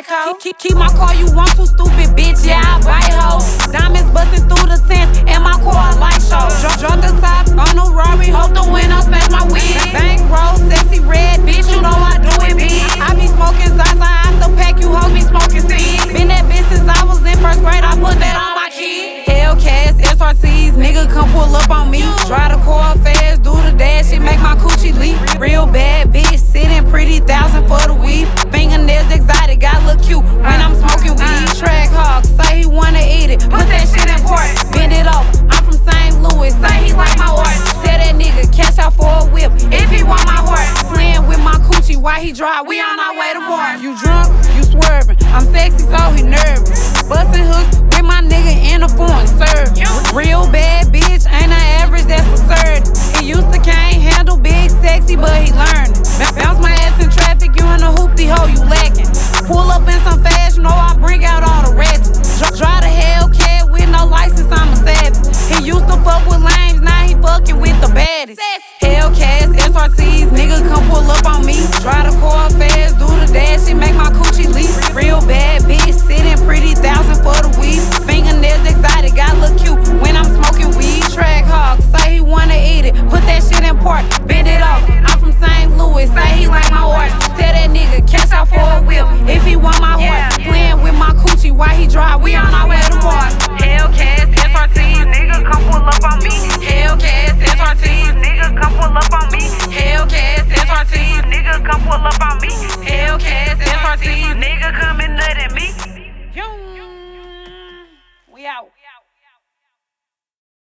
psycho. Keep my car, you want too stupid, bitch, yeah, I bite hoe. Diamonds busting through the tents, and my car light show. Drop the top on the Rari, hope the window smash my wig. Bankroll, sexy red, bitch, you know I do it big. I be smoking Zaza out the pack, you hoes be smoking seed. Been that bitch since I was in first grade, I put that on my kid. Hellcats, SRTs, nigga come pull up on me. Drive the car fast, do the dash, it make my coochie leak. Real bad bitch, sitting pretty, 1,000 for the weed. Fingernails exotic, got look cute when I'm smoking weed. Track hog, say he wanna eat it, put that shit in port. Bend it off, I'm from St. Louis, say he like my horse. Tell that nigga, cash out for a whip, if he want my horse. Playing with my coochie while he drive, we on our way to Mars. You drunk, you swerving, I'm sexy so he nervous. Bustin' hooks with my nigga in a foreign serve. Real bad bitch, ain't an average, that's absurd. He used to can't handle big sexy, but he learned it. Bounce my ass in traffic, you in a hoopty hole, you lacking. Pull up in some fast, you know I bring out all the ratchets. Drive the Hellcat with no license, I'm a savage. He used to fuck with lames, now he fucking with the baddest. Hellcats, SRTs, nigga come pull up on me. Drive the car fast, do the dash, it make my coochie leak. Real bad bitch, sitting pretty, 1,000 for the weed. Fingernails exotic, got look cute when I'm smoking weed. Track hog, say he wanna eat it, put that shit in port, bend it off. I'm from St. Louis, say he like my horse. Tell that nigga, cash out for a whip, if he want my horse. Playing with my coochie while he drive, we on our way to Mars. Hellcats, SRTs, nigga come pull up on me. Hellcats, SRTs, nigga come pull up on me. Hellcats, SRTs, nigga come pull up on me. Hellcats, SRTs, nigga come and nut at me. We out.